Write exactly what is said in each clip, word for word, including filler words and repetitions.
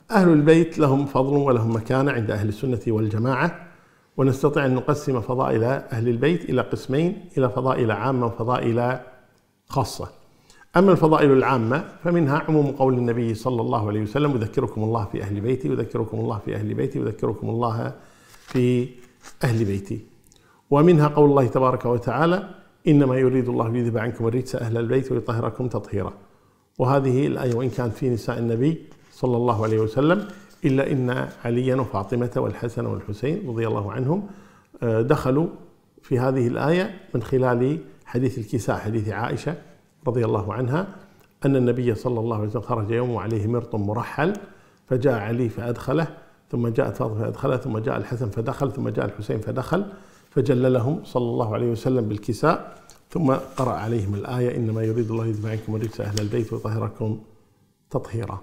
أهل البيت لهم فضل ولهم مكانة عند أهل السنة والجماعة، ونستطيع أن نقسم فضائل أهل البيت إلى قسمين، إلى فضائل عامة وفضائل خاصة. أما الفضائل العامة فمنها عموم قول النبي صلى الله عليه وسلم: يذكركم الله في أهل بيتي، يذكركم الله في أهل بيتي، يذكركم الله في أهل بيتي. ومنها قول الله تبارك وتعالى: إنما يريد الله ليذهب عنكم الرجس أهل البيت ويطهركم تطهيرا. وهذه الآية وإن كانت في نساء النبي صلى الله عليه وسلم، إلا إن عليا وفاطمة والحسن والحسين رضي الله عنهم دخلوا في هذه الآية من خلال حديث الكساء، حديث عائشة رضي الله عنها، أن النبي صلى الله عليه وسلم خرج يوم وعليه مرط مرحل، فجاء علي فأدخله، ثم جاءت فاطمة فأدخله، ثم جاء الحسن فدخل، ثم جاء الحسين فدخل، فجللهم صلى الله عليه وسلم بالكساء، ثم قرأ عليهم الآية: إنما يريد الله ليذهب عنكم الرجس أهل البيت ويطهركم تطهيرا.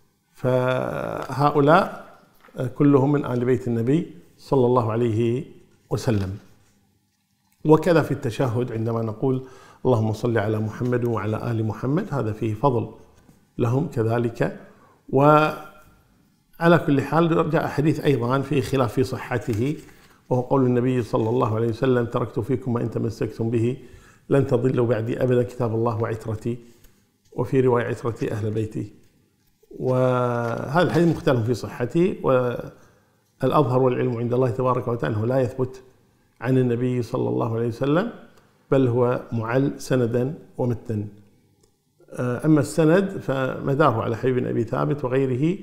فهؤلاء كلهم من آل بيت النبي صلى الله عليه وسلم. وكذا في التشهد عندما نقول: اللهم صل على محمد وعلى آل محمد، هذا فيه فضل لهم كذلك. وعلى كل حال جاء حديث أيضا فيه خلاف في صحته، وهو قول النبي صلى الله عليه وسلم: تركت فيكم ما إن تمسكتم به لن تضلوا بعدي أبدا، كتاب الله وعترتي، وفي رواية عترتي أهل بيتي. وهذا الحديث مختلف في صحته، والأظهر والعلم عند الله تبارك وتعالى أنه لا يثبت عن النبي صلى الله عليه وسلم، بل هو معل سندا ومتنا. أما السند فمداره على حبيب بن أبي ثابت وغيره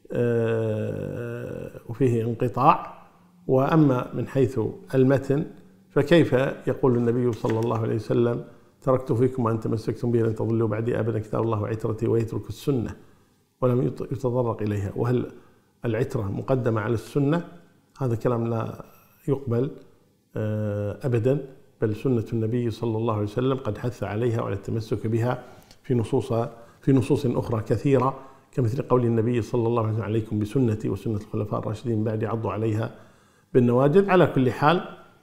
وفيه انقطاع. وأما من حيث المتن فكيف يقول النبي صلى الله عليه وسلم: تركت فيكم أن تمسكتم به لن تضلوا بعدي أبدا، كتاب الله وعترتي، ويترك السنة ولم يتطرق إليها. وهل العترة مقدمة على السنة؟ هذا كلام لا يقبل أبدا، بل سنة النبي صلى الله عليه وسلم قد حث عليها وعلى التمسك بها في نصوص في نصوص أخرى كثيرة، كمثل قول النبي صلى الله عليه وسلم: عليكم بسنتي وسنة الخلفاء الراشدين بعد عضوا عليها بالنواجذ. على كل حال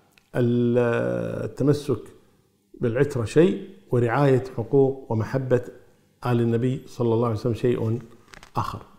التمسك بالعترة شيء، ورعاية حقوق ومحبة آل النبي صلى الله عليه وسلم شيء آخر.